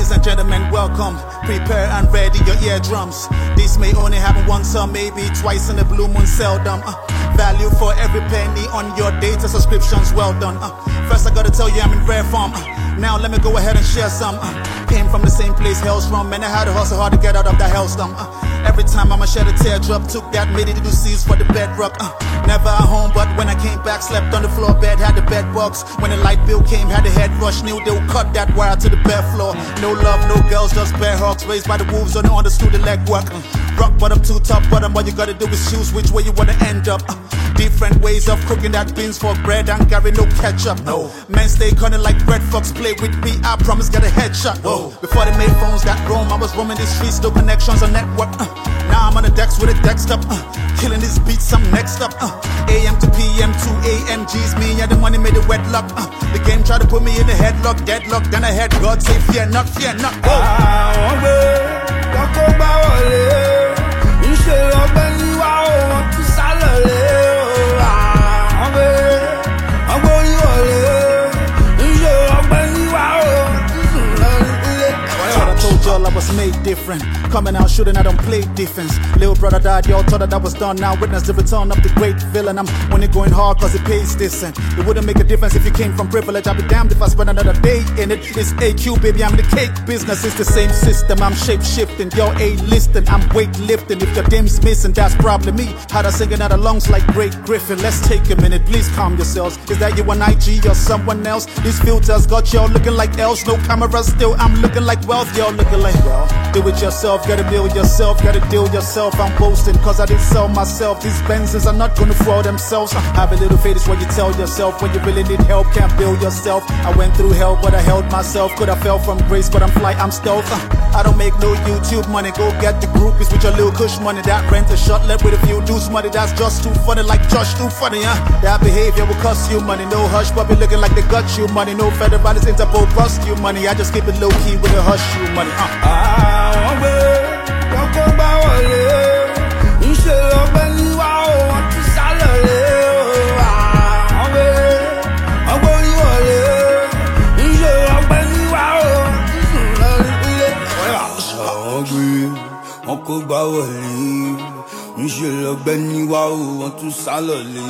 Ladies and gentlemen, welcome. Prepare and ready your eardrums. This may only happen once or maybe twice in a blue moon, seldom. Value for every penny on your data subscriptions, well done. First I gotta tell you I'm in rare form. Now let me go ahead and share some. Came from the same place hell's from, and I had to hustle hard to get out of the hellstorm. Every time I'ma shed a teardrop, took that made it to do seeds for the bedrock. Never at home, but when I came back, slept on the floor bed, had the bed box. When the light bill came, had the head rush, knew they would cut that wire to the bare floor. No love, no girls, just bare hugs, raised by the wolves, on understood the leg work. Rock bottom to top bottom, all you gotta do is choose which way you wanna end up. Different ways of cooking that beans for bread and carry no ketchup. No, men stay cunning like bread fucks, play with me, I promise get a headshot. Whoa. Before they made phones that roam, I was roaming the streets, no connections on network. Now I'm on the decks with a decked up, killing these beats, I'm next up. AM to PM to AMGs, me and the money made it wedlock. The game tried to put me in the headlock, deadlock, then I had God say fear not, fear not. I was made different. Coming out shooting, I don't play defense. Little brother died, y'all thought that was done. Now witness the return of the great villain. I'm only going hard cause it pays decent. It wouldn't make a difference if you came from privilege. I'd be damned if I spend another day in it. It's AQ, baby, I'm in the cake business. It's the same system, I'm shape-shifting. Y'all A-listing, I'm weightlifting. If your dame's missing, that's probably me. Had I singing out of lungs like Great Griffin. Let's take a minute, please calm yourselves. Is that you on IG or someone else? These filters got y'all looking like elves. No cameras still, I'm looking like wealth. Y'all looking like do it yourself, gotta build yourself, gotta deal yourself. I'm boasting cause I didn't sell myself. These Benzes are not gonna throw themselves. Have a little faith is what you tell yourself. When you really need help, can't build yourself. I went through hell but I held myself. Could I fell from grace but I'm fly, I'm stealth. I don't make no YouTube money. Go get the groupies with your little cush money. That rent a shot left with a few deuce money. That's just too funny, like Josh too funny, That behavior will cost you money. No hush puppy looking like they got you money. No federalists Interpol bust you money. I just keep it low key with a hush you money. Uncle Bawali, Michelle Benny Wow, want to salary.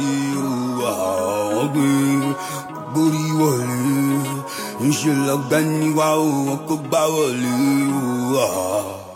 Booty Wally, Michelle Benny Wow, Uncle Bawali.